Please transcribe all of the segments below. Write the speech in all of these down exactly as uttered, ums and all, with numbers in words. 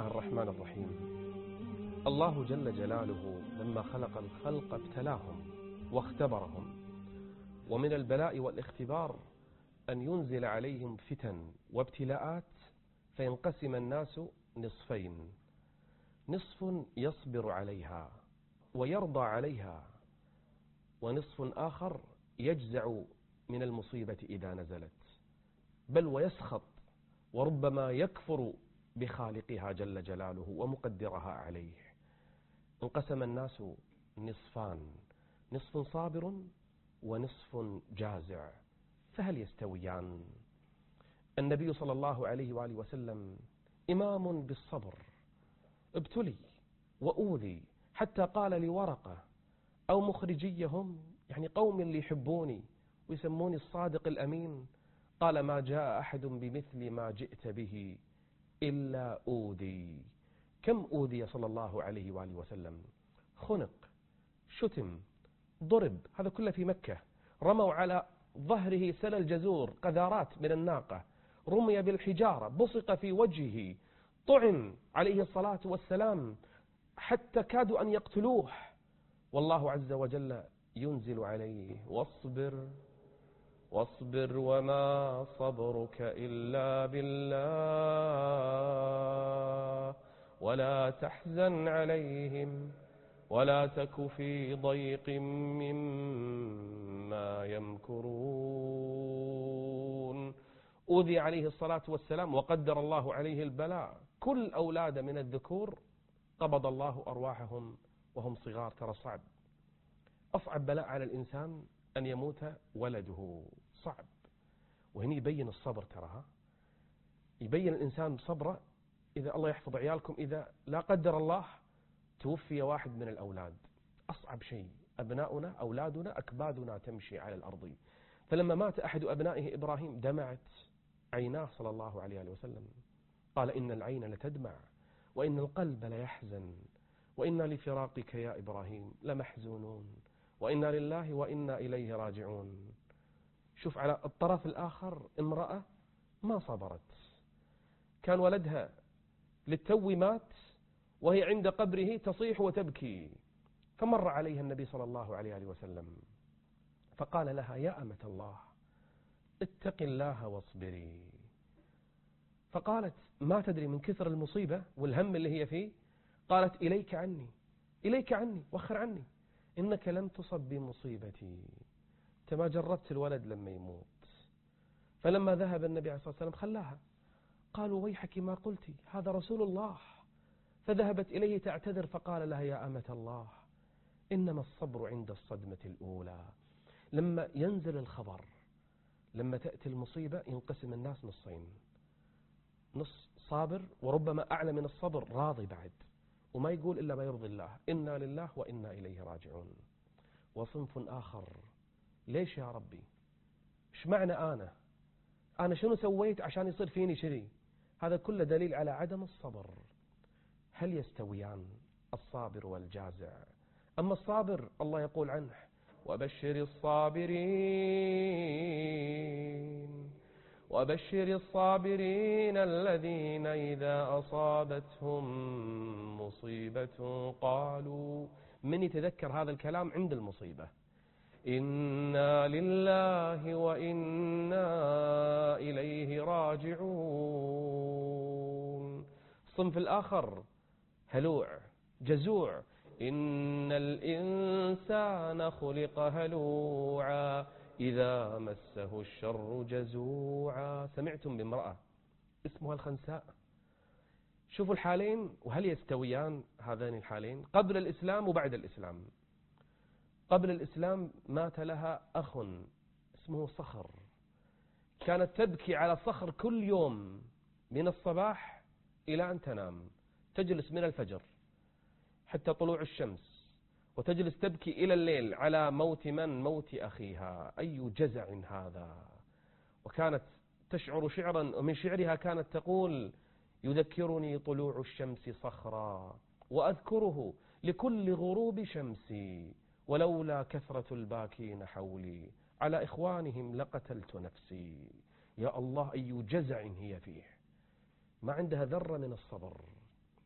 الله الرحمن الرحيم. الله جل جلاله لما خلق الخلق ابتلاهم واختبرهم، ومن البلاء والاختبار أن ينزل عليهم فتن وابتلاءات فينقسم الناس نصفين: نصف يصبر عليها ويرضى عليها، ونصف آخر يجزع من المصيبة إذا نزلت، بل ويسخط وربما يكفر بخالقها جل جلاله ومقدرها عليه. انقسم الناس نصفان: نصف صابر ونصف جازع، فهل يستويان؟ النبي صلى الله عليه وآله وسلم إمام بالصبر، ابتلي وأوذي حتى قال لورقة أو مخرجيهم، يعني قوم اللي يحبوني ويسموني الصادق الأمين، قال: ما جاء أحد بمثل ما جئت به إلا أوذي. كم أوذي صلى الله عليه وآله وسلم؟ خنق، شتم، ضرب، هذا كله في مكة. رموا على ظهره سل الجزور، قذارات من الناقة، رمي بالحجارة، بصق في وجهه، طعن عليه الصلاة والسلام حتى كادوا أن يقتلوه، والله عز وجل ينزل عليه: واصبر واصبر وما صبرك إلا بالله ولا تحزن عليهم ولا تك في ضيق مما يمكرون. أوذي عليه الصلاة والسلام وقدر الله عليه البلاء. كل أولاد من الذكور قبض الله أرواحهم وهم صغار. ترى صعب، أصعب بلاء على الإنسان أن يموت ولده، صعب. وهنا يبين الصبر، تراها يبين الإنسان بصبره. إذا الله يحفظ عيالكم، إذا لا قدر الله توفي واحد من الأولاد، أصعب شيء. أبناؤنا أولادنا أكبادنا تمشي على الأرض. فلما مات أحد أبنائه إبراهيم دمعت عيناه صلى الله عليه وسلم، قال: إن العين لتدمع وإن القلب ليحزن وإنا لفراقك يا إبراهيم لمحزونون وإنا لله وإنا إليه راجعون. شوف على الطرف الآخر امرأة ما صبرت، كان ولدها للتو مات وهي عند قبره تصيح وتبكي، فمر عليها النبي صلى الله عليه وسلم فقال لها: يا أمة الله اتق الله واصبري. فقالت: ما تدري من كثر المصيبة والهم اللي هي فيه، قالت: إليك عني إليك عني وخر عني، إنك لم تصب بمصيبتي، أنت ما جربت الولد لما يموت. فلما ذهب النبي عليه الصلاة والسلام خلاها، قالوا: ويحك ما قلتي، هذا رسول الله. فذهبت إليه تعتذر، فقال لها: يا أمة الله إنما الصبر عند الصدمة الأولى. لما ينزل الخبر، لما تأتي المصيبة، ينقسم الناس نصين: نص صابر وربما أعلى من الصبر راضي بعد وما يقول إلا ما يرضي الله، إنا لله وإنا إليه راجعون. وصنف آخر: ليش يا ربي؟ إيش معنى أنا أنا شنو سويت عشان يصير فيني شري؟ هذا كله دليل على عدم الصبر. هل يستويان الصابر والجازع؟ أما الصابر الله يقول عنه: وبشر الصابرين وبشر الصابرين الذين إذا أصابتهم مصيبة قالوا. من يتذكر هذا الكلام عند المصيبة؟ إنا لله وإنا إليه راجعون. الصنف الآخر هلوع جزوع: إن الإنسان خلق هلوعا إذا مسه الشر جزوعا. سمعتم بامرأة اسمها الخنساء؟ شوفوا الحالين، وهل يستويان هذين الحالين؟ قبل الإسلام وبعد الإسلام. قبل الإسلام مات لها أخ اسمه صخر، كانت تبكي على صخر كل يوم من الصباح إلى أن تنام، تجلس من الفجر حتى طلوع الشمس، وتجلس تبكي إلى الليل على موت من؟ موت أخيها. أي جزع هذا! وكانت تشعر شعرا، ومن شعرها كانت تقول: يذكرني طلوع الشمس صخرا وأذكره لكل غروب شمسي، ولولا كثرة الباكين حولي على إخوانهم لقتلت نفسي. يا الله، أي جزع هي فيه! ما عندها ذرة من الصبر.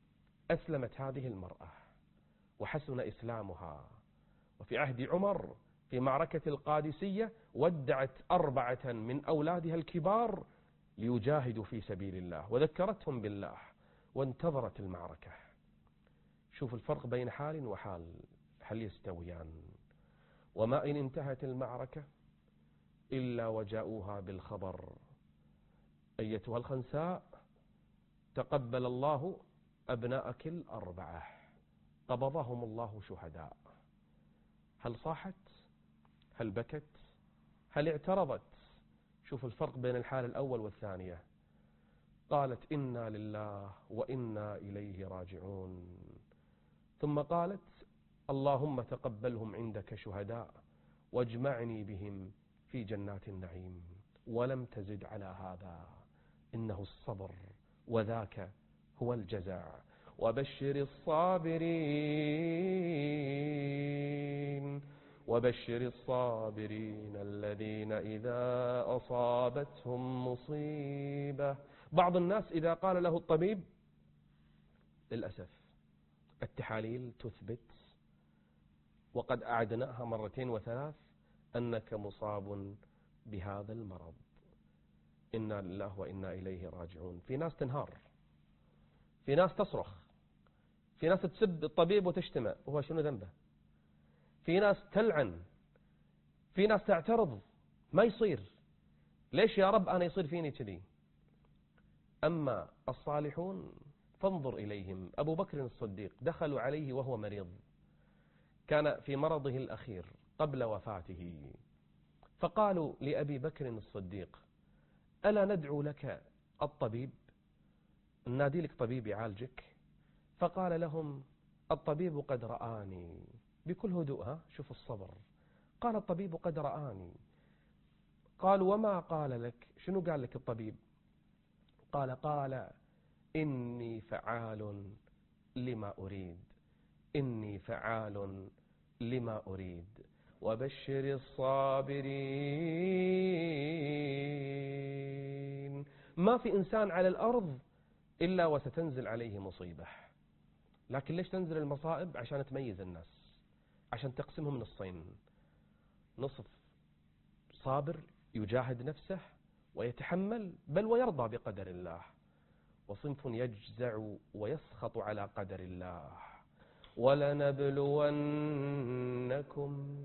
أسلمت هذه المرأة وحسن إسلامها، وفي عهد عمر في معركة القادسية ودعت أربعة من أولادها الكبار ليجاهدوا في سبيل الله، وذكرتهم بالله وانتظرت المعركة. شوف الفرق بين حال وحال، هل يستويان؟ وما إن انتهت المعركة إلا وجاءوها بالخبر: أيتها الخنساء، تقبل الله أبناءك الأربعة، قبضهم الله شهداء. هل صاحت؟ هل بكت؟ هل اعترضت؟ شوف الفرق بين الحال الأول والثانية. قالت: إنا لله وإنا إليه راجعون. ثم قالت: اللهم تقبلهم عندك شهداء واجمعني بهم في جنات النعيم. ولم تزد على هذا، إنه الصبر، وذاك هو الجزاء. وبشر الصابرين وبشر الصابرين الذين إذا أصابتهم مصيبة. بعض الناس إذا قال له الطبيب، للأسف التحاليل تثبت وقد أعدناها مرتين وثلاث أنك مصاب بهذا المرض، إنا لله وإنا إليه راجعون. في ناس تنهار، في ناس تصرخ، في ناس تسب الطبيب وتشتمه، وهو شنو ذنبه؟ في ناس تلعن، في ناس تعترض، ما يصير، ليش يا رب أنا يصير فيني كذي؟ أما الصالحون فانظر إليهم. أبو بكر الصديق دخلوا عليه وهو مريض، كان في مرضه الأخير قبل وفاته، فقالوا لأبي بكر الصديق: ألا ندعو لك الطبيب، نادي لك طبيب يعالجك؟ فقال لهم: الطبيب قد رآني. بكل هدوء، ها شوف الصبر. قال: الطبيب قد رآني. قالوا: وما قال لك؟ شنو قال لك الطبيب؟ قال: قال: إني فعال لما أريد، إني فعال لما أريد. وبشر الصابرين. ما في إنسان على الأرض إلا وستنزل عليه مصيبة، لكن ليش تنزل المصائب؟ عشان تميز الناس، عشان تقسمهم نصين: نصف صابر يجاهد نفسه ويتحمل بل ويرضى بقدر الله، وصنف يجزع ويسخط على قدر الله. ولنبلونكم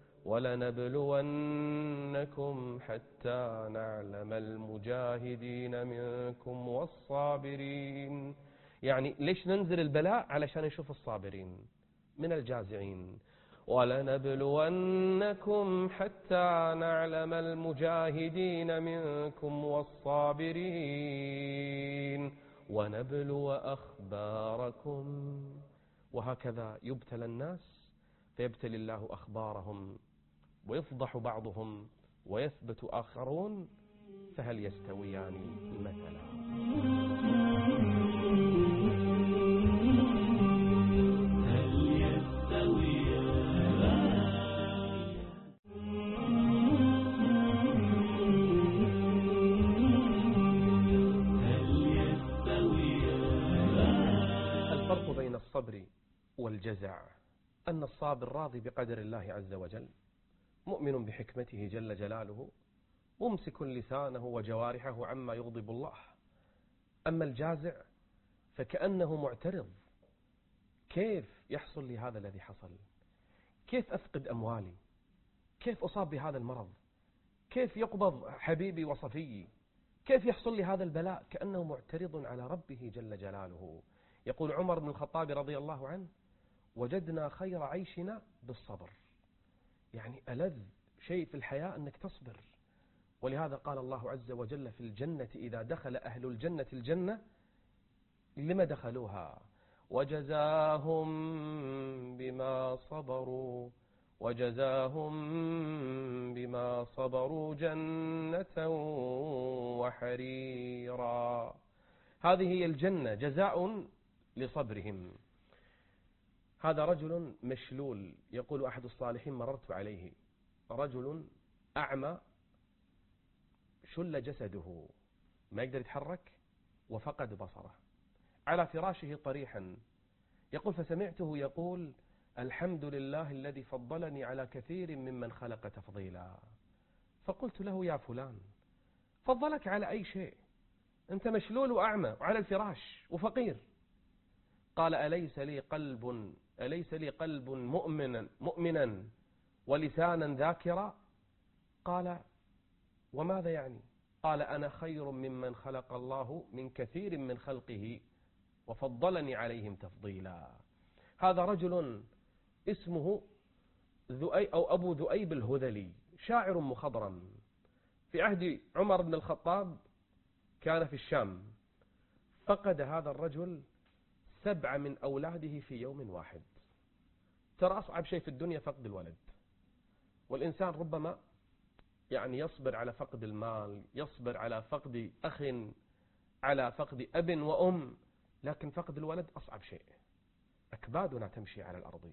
ولنبلونكم حتى نعلم المجاهدين منكم والصابرين. يعني ليش ننزل البلاء؟ علشان نشوف الصابرين من الجازعين. ولنبلونكم حتى نعلم المجاهدين منكم والصابرين ونبلو أخباركم. وهكذا يبتلى الناس، فيبتلي الله أخبارهم، ويفضح بعضهم ويثبت آخرون، فهل يستويان مثلا؟ الفرق بين الصبر والجزع أن الصابر راضي بقدر الله عز وجل، مؤمن بحكمته جل جلاله، ممسك لسانه وجوارحه عما يغضب الله. أما الجازع فكأنه معترض: كيف يحصل لي هذا الذي حصل؟ كيف أفقد أموالي؟ كيف أصاب بهذا المرض؟ كيف يقبض حبيبي وصفيي؟ كيف يحصل لي هذا البلاء؟ كأنه معترض على ربه جل جلاله. يقول عمر بن الخطاب رضي الله عنه: وجدنا خير عيشنا بالصبر. يعني ألذ شيء في الحياة أنك تصبر. ولهذا قال الله عز وجل في الجنة: إذا دخل أهل الجنة الجنة لما دخلوها؟ وجزاهم بما صبروا وجزاهم بما صبروا جنة وحريرا. هذه هي الجنة، جزاء لصبرهم. هذا رجل مشلول، يقول أحد الصالحين: مررت عليه رجل أعمى شل جسده، ما يقدر يتحرك وفقد بصره، على فراشه طريحا يقول فسمعته يقول الحمد لله الذي فضلني على كثير ممن خلق تفضيلا. فقلت له يا فلان فضلك على أي شيء؟ أنت مشلول وأعمى وعلى الفراش وفقير. قال أليس لي قلب أليس لي قلب مؤمنا مؤمنا ولسانا ذاكرا؟ قال وماذا يعني؟ قال أنا خير ممن خلق الله من كثير من خلقه وفضلني عليهم تفضيلا. هذا رجل اسمه ذؤي أو أبو ذؤيب الهذلي، شاعر مخضرم في عهد عمر بن الخطاب، كان في الشام. فقد هذا الرجل سبعة من أولاده في يوم واحد. ترى أصعب شيء في الدنيا فقد الولد، والإنسان ربما يعني يصبر على فقد المال، يصبر على فقد أخ، على فقد أب وأم، لكن فقد الولد أصعب شيء. أكبادنا تمشي على الأرض.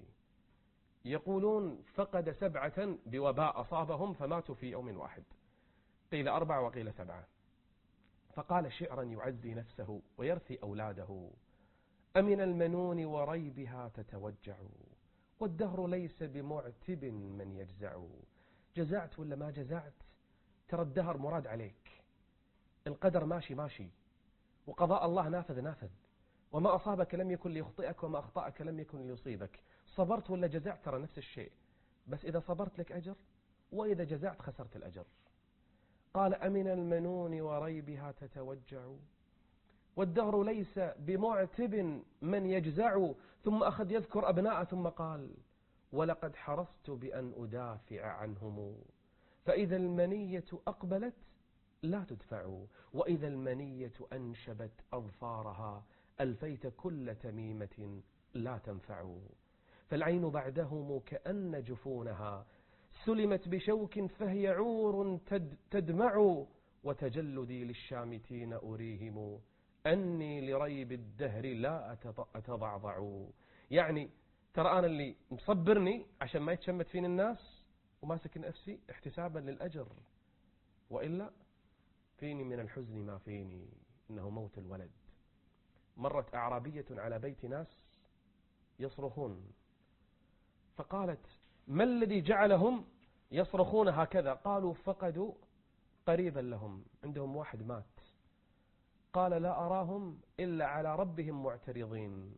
يقولون فقد سبعة بوباء أصابهم فماتوا في يوم واحد، قيل أربعة وقيل سبعة. فقال شعرا يعزي نفسه ويرثي أولاده: أمن المنون وريبها تتوجع، والدهر ليس بمعتب من يجزع. جزعت ولا ما جزعت، ترى الدهر مراد عليك، القدر ماشي ماشي، وقضاء الله نافذ نافذ، وما أصابك لم يكن ليخطئك وما أخطأك لم يكن ليصيبك. صبرت ولا جزعت ترى نفس الشيء، بس إذا صبرت لك أجر، وإذا جزعت خسرت الأجر. قال أمن المنون وريبها تتوجع، والدهر ليس بمعتب من يجزع. ثم أخذ يذكر أبناء ثم قال: ولقد حرصت بأن أدافع عنهم، فإذا المنية أقبلت لا تدفع، وإذا المنية أنشبت أظفارها ألفيت كل تميمة لا تنفع. فالعين بعدهم كأن جفونها سلمت بشوك فهي عور تدمع، وتجلدي للشامتين أريهم أني لريب الدهر لا أتضعضع. يعني ترى أنا اللي مصبرني عشان ما يتشمت فيني الناس وماسك نفسي احتسابا للأجر، وإلا فيني من الحزن ما فيني، إنه موت الولد. مرت أعرابية على بيت ناس يصرخون، فقالت: ما الذي جعلهم يصرخون هكذا؟ قالوا: فقدوا قريبا لهم، عندهم واحد مات. قال: لا أراهم إلا على ربهم معترضين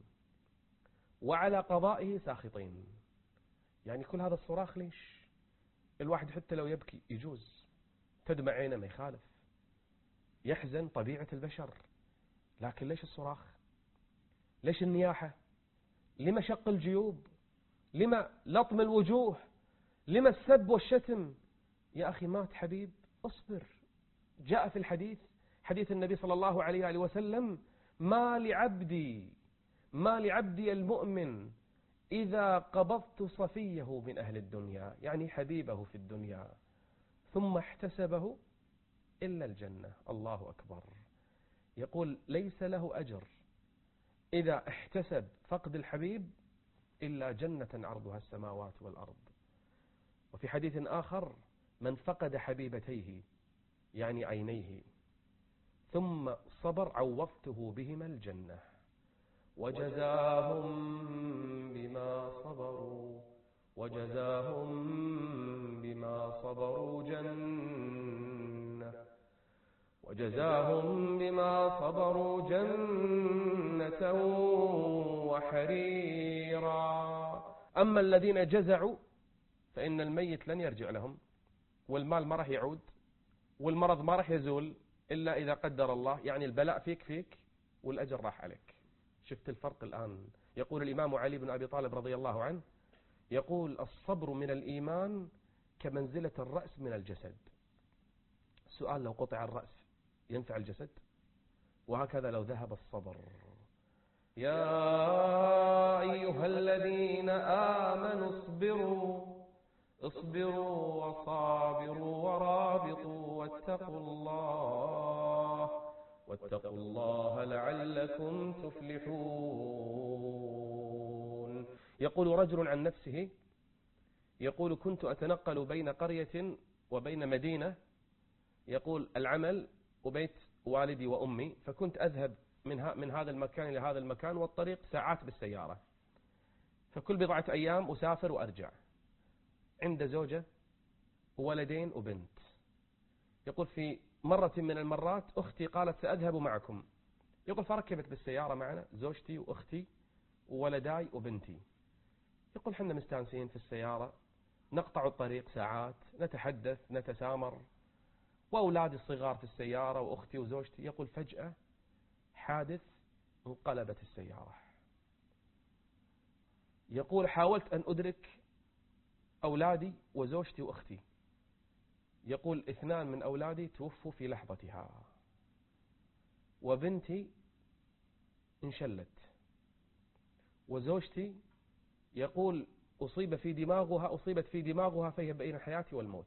وعلى قضائه ساخطين. يعني كل هذا الصراخ ليش؟ الواحد حتى لو يبكي يجوز، تدمع عينه ما يخالف، يحزن طبيعة البشر، لكن ليش الصراخ؟ ليش النياحة؟ لما شق الجيوب؟ لما لطم الوجوه؟ لما السب والشتم؟ يا أخي مات حبيب، اصبر. جاء في الحديث، حديث النبي صلى الله عليه وسلم: ما لعبدي ما لعبدي المؤمن إذا قبضت صفيه من أهل الدنيا، يعني حبيبه في الدنيا، ثم احتسبه إلا الجنة. الله أكبر. يقول ليس له أجر إذا احتسب فقد الحبيب إلا جنة عرضها السماوات والأرض. وفي حديث آخر: من فقد حبيبتيه يعني عينيه ثم صبر عوضته بهما الجنة، وجزاهم بما صبروا وجزاهم بما صبروا جنة وجزاهم بما صبروا جنة وحريرا. أما الذين جزعوا فإن الميت لن يرجع لهم، والمال ما راح يعود، والمرض ما راح يزول إلا إذا قدر الله. يعني البلاء فيك فيك والأجر راح عليك. شفت الفرق الآن؟ يقول الإمام علي بن أبي طالب رضي الله عنه، يقول: الصبر من الإيمان كمنزلة الرأس من الجسد. السؤال: لو قطع الرأس ينفع الجسد؟ وهكذا لو ذهب الصبر. يا أيها الذين آمنوا اصبروا اصبروا وصابروا ورابطوا واتقوا الله واتقوا الله لعلكم تفلحون. يقول رجل عن نفسه، يقول: كنت أتنقل بين قرية وبين مدينة، يقول العمل وبيت والدي وأمي، فكنت أذهب من من هذا المكان إلى هذا المكان والطريق ساعات بالسيارة. فكل بضعة أيام أسافر وأرجع. عنده زوجة وولدين وبنت. يقول في مرة من المرات أختي قالت سأذهب معكم. يقول فركبت بالسيارة معنا زوجتي وأختي وولداي وبنتي. يقول حنا مستانسين في السيارة، نقطع الطريق ساعات، نتحدث نتسامر، وأولادي الصغار في السيارة وأختي وزوجتي. يقول فجأة حادث، انقلبت السيارة. يقول حاولت أن أدرك أولادي وزوجتي وأختي. يقول اثنان من أولادي توفوا في لحظتها، وبنتي انشلت، وزوجتي يقول أصيب في دماغها أصيبت في دماغها فهي بين الحياة والموت.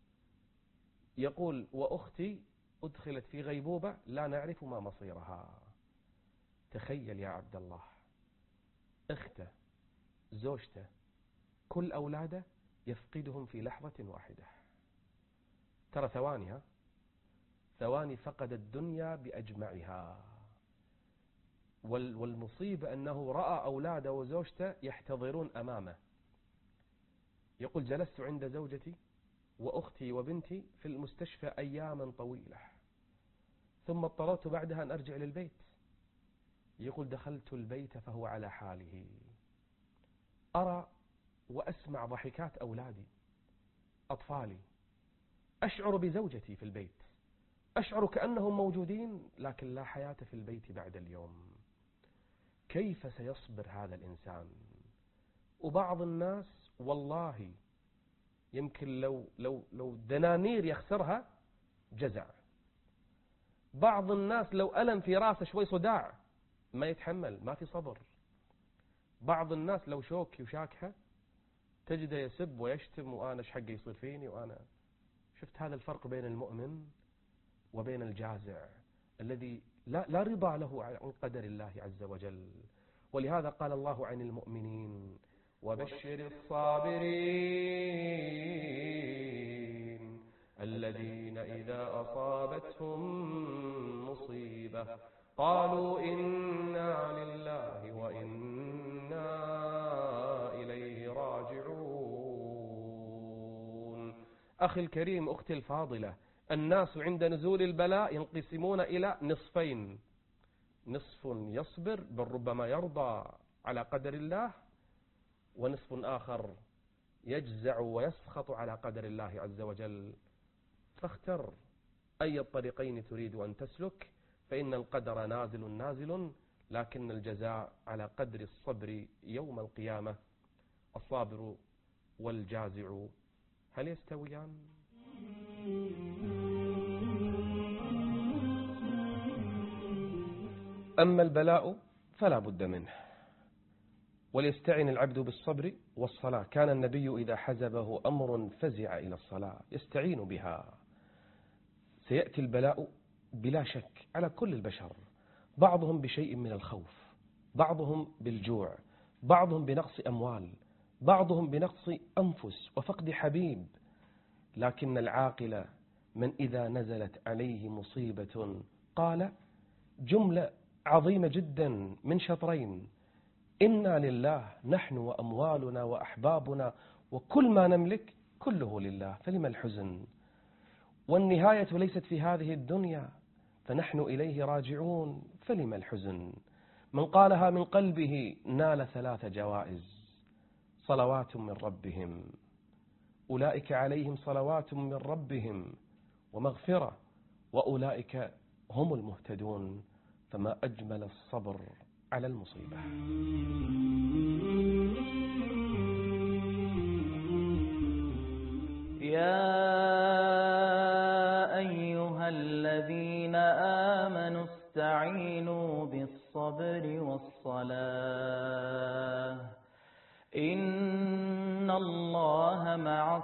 يقول وأختي أدخلت في غيبوبة لا نعرف ما مصيرها. تخيل يا عبد الله، أخته زوجته كل أولاده يفقدهم في لحظة واحدة. ترى ثوانيها ثواني فقد الدنيا بأجمعها. والمصيبة أنه رأى أولاده وزوجته يحتضرون أمامه. يقول جلست عند زوجتي وأختي وبنتي في المستشفى أياما طويلة، ثم اضطررت بعدها أن أرجع للبيت. يقول دخلت البيت فهو على حاله، أرى وأسمع ضحكات أولادي أطفالي، أشعر بزوجتي في البيت، أشعر كأنهم موجودين لكن لا حياة في البيت بعد اليوم. كيف سيصبر هذا الإنسان؟ وبعض الناس والله يمكن لو, لو, لو دنانير يخسرها جزع. بعض الناس لو ألم في راسه شوي صداع ما يتحمل، ما في صبر. بعض الناس لو شوك يشاكها تجده يسب ويشتم، وأنا ايش حقي يصير فيني. وأنا شفت هذا الفرق بين المؤمن وبين الجازع الذي لا, لا رضا له عن قدر الله عز وجل. ولهذا قال الله عن المؤمنين وبشر الصابرين الذين إذا أصابتهم مصيبة قالوا إنا لله وإنا إليه راجعون. أخي الكريم، أختي الفاضلة، الناس عند نزول البلاء ينقسمون إلى نصفين: نصف يصبر بل ربما يرضى على قدر الله، ونصف آخر يجزع ويسخط على قدر الله عز وجل. فاختر أي الطريقين تريد أن تسلك، فإن القدر نازل نازل، لكن الجزاء على قدر الصبر يوم القيامة. الصابر والجازع هل يستويان؟ أما البلاء فلا بد منه، وليستعن العبد بالصبر والصلاة. كان النبي إذا حزبه أمر فزع إلى الصلاة يستعين بها. سيأتي البلاء بلا شك على كل البشر، بعضهم بشيء من الخوف، بعضهم بالجوع، بعضهم بنقص أموال، بعضهم بنقص أنفس وفقد حبيب. لكن العاقل من إذا نزلت عليه مصيبة قال جملة عظيمة جدا من شطرين: إنا لله، نحن وأموالنا وأحبابنا وكل ما نملك كله لله، فلما الحزن؟ والنهاية ليست في هذه الدنيا، فنحن إليه راجعون، فلما الحزن؟ من قالها من قلبه نال ثلاث جوائز: صلوات من ربهم، أولئك عليهم صلوات من ربهم ومغفرة، وأولئك هم المهتدون. فما أجمل الصبر على المصيبة. يا أيها الذين آمنوا استعينوا بالصبر والصلاة إن الله مع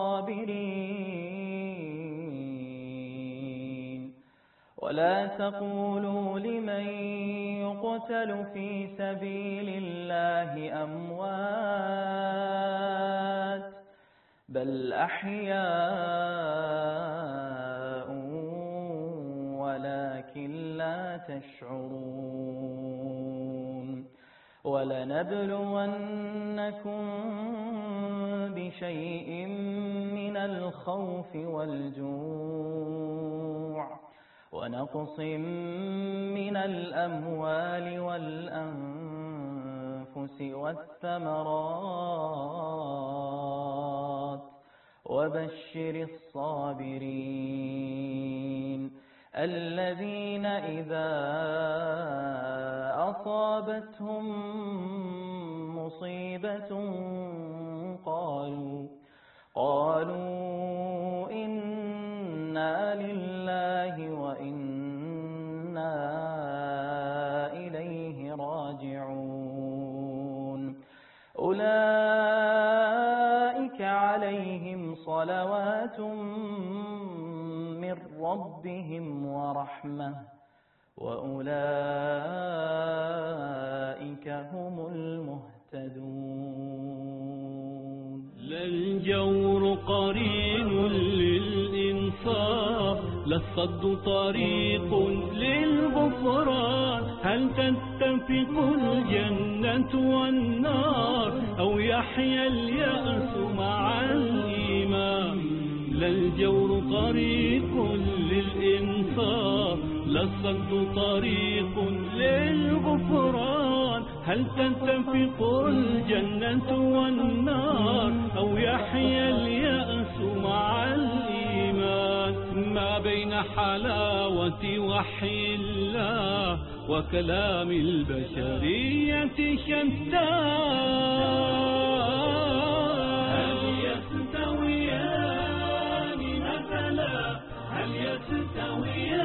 الصابرين. ولا تقولوا لمن يقتل في سبيل الله أموات بل أحياء ولكن لا تشعرون. ولنبلون وَلَنَبْلُوَنَّكُمْ بِشَيْءٍ مِّنَ الْخَوْفِ وَالْجُوعِ وَنَقْصٍ مِّنَ الْأَمْوَالِ وَالْأَنفُسِ وَالثَّمَرَاتِ وَبَشِّرِ الصَّابِرِينَ الَّذِينَ إِذَا أَصَابَتْهُم مُّصِيبَةٌ قَالُوا قَالُوا إِنَّا لِلَّهِ وَإِنَّا إِلَيْهِ راجعون أولئك عليهم صلوات من ربهم ورحمة وأولئك هم المهتدون. لا الجور قرين للإنصاف، لا الصد طريق للغفران. هل تتفق الجنة والنار أو يحيا اليأس مع الإيمان؟ لا الجور طريق للإنصاف، لا الصد طريق للغفران. هل تتفق الجنة والنار أو يحيا اليأس مع الإيمان؟ ما بين حلاوة وحي الله وكلام البشرية شتى. هل يستويان مثلا؟ هل يستويان